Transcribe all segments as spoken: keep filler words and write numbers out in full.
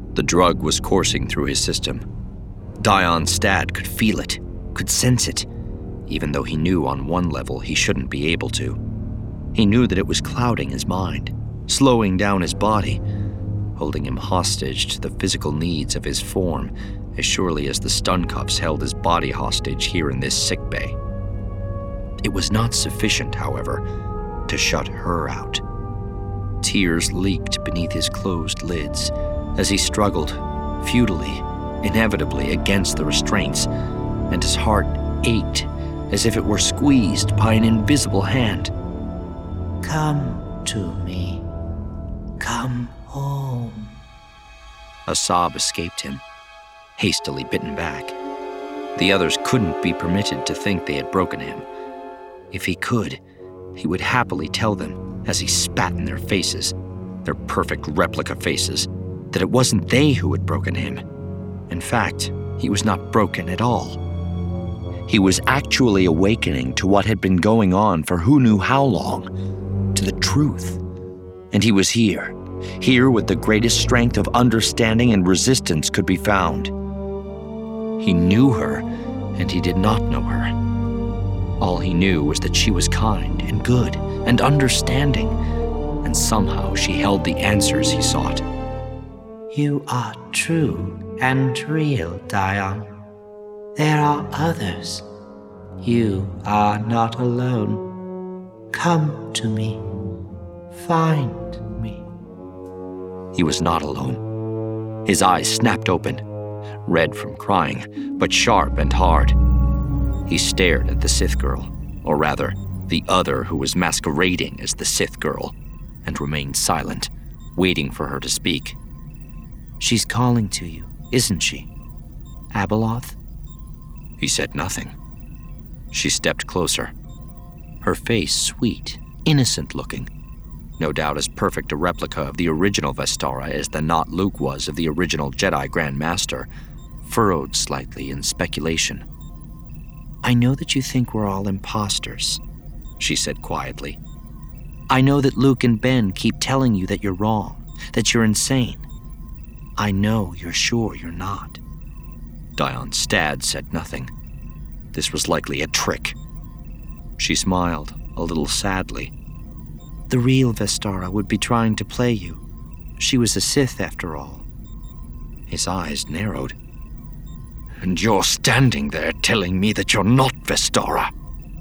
The drug was coursing through his system. Dion Stad could feel it, could sense it, even though he knew on one level he shouldn't be able to. He knew that it was clouding his mind, slowing down his body, holding him hostage to the physical needs of his form as surely as the stun cuffs held his body hostage here in this sickbay. It was not sufficient, however, to shut her out. Tears leaked beneath his closed lids as he struggled, futilely, inevitably against the restraints, and his heart ached as if it were squeezed by an invisible hand. Come to me. Come home. A sob escaped him, hastily bitten back. The others couldn't be permitted to think they had broken him. If he could, he would happily tell them, as he spat in their faces, their perfect replica faces, that it wasn't they who had broken him. In fact, he was not broken at all. He was actually awakening to what had been going on for who knew how long, to the truth. And he was here, here with the greatest strength of understanding and resistance could be found. He knew her, and he did not know her. All he knew was that she was kind and good and understanding, and somehow she held the answers he sought. You are true and real, Dion. There are others. You are not alone. Come to me. Find me. He was not alone. His eyes snapped open, red from crying, but sharp and hard. He stared at the Sith girl, or rather, the other who was masquerading as the Sith girl, and remained silent, waiting for her to speak. She's calling to you, isn't she? Abeloth? He said nothing. She stepped closer, her face sweet, innocent-looking, no doubt as perfect a replica of the original Vestara as the not Luke was of the original Jedi Grand Master, furrowed slightly in speculation. I know that you think we're all imposters, she said quietly. I know that Luke and Ben keep telling you that you're wrong, that you're insane. I know you're sure you're not. Dion Stad said nothing. This was likely a trick. She smiled, a little sadly. The real Vestara would be trying to play you. She was a Sith, after all. His eyes narrowed. And you're standing there telling me that you're not Vestara.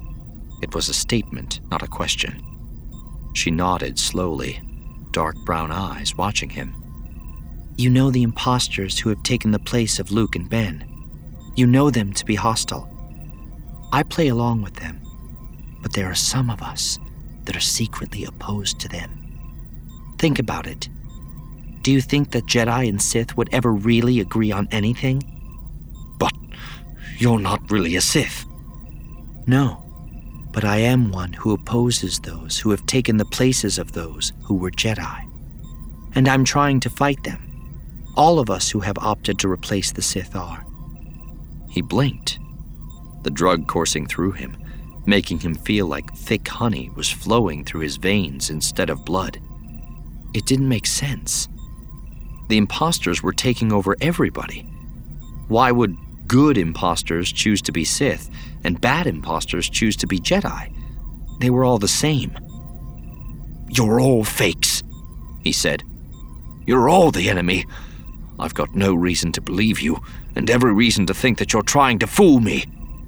It was a statement, not a question. She nodded slowly, dark brown eyes watching him. You know the imposters who have taken the place of Luke and Ben. You know them to be hostile. I play along with them, but there are some of us that are secretly opposed to them. Think about it. Do you think that Jedi and Sith would ever really agree on anything? But you're not really a Sith. No, but I am one who opposes those who have taken the places of those who were Jedi. And I'm trying to fight them. All of us who have opted to replace the Sith are. He blinked, the drug coursing through him, making him feel like thick honey was flowing through his veins instead of blood. It didn't make sense. The imposters were taking over everybody. Why would good imposters choose to be Sith and bad imposters choose to be Jedi? They were all the same. You're all fakes, he said. You're all the enemy. I've got no reason to believe you, and every reason to think that you're trying to fool me.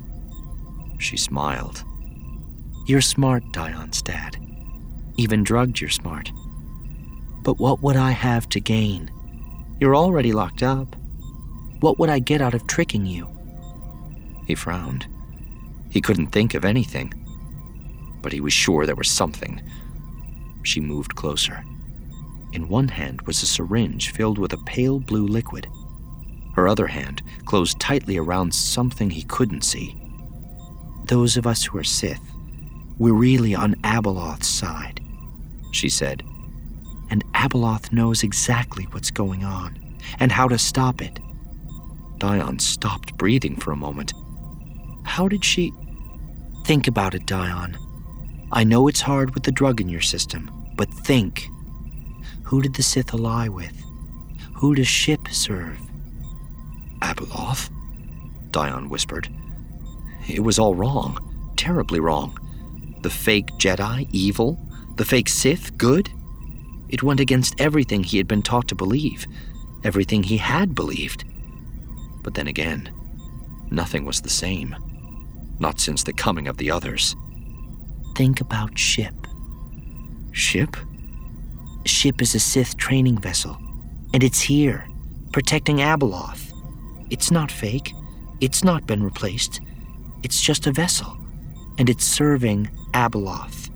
She smiled. You're smart, Dion Stad. Even drugged, you're smart. But what would I have to gain? You're already locked up. What would I get out of tricking you? He frowned. He couldn't think of anything, but he was sure there was something. She moved closer. In one hand was a syringe filled with a pale blue liquid. Her other hand closed tightly around something he couldn't see. Those of us who are Sith, we're really on Abeloth's side, she said. And Abeloth knows exactly what's going on and how to stop it. Dion stopped breathing for a moment. How did she... Think about it, Dion. I know it's hard with the drug in your system, but think. Who did the Sith ally with? Who does Ship serve? Abeloth? Dion whispered. It was all wrong, terribly wrong. The fake Jedi, evil. The fake Sith, good. It went against everything he had been taught to believe, everything he had believed. But then again, nothing was the same. Not since the coming of the others. Think about Ship. Ship? Ship is a Sith training vessel, and it's here, protecting Abeloth. It's not fake. It's not been replaced. It's just a vessel, and it's serving Abeloth.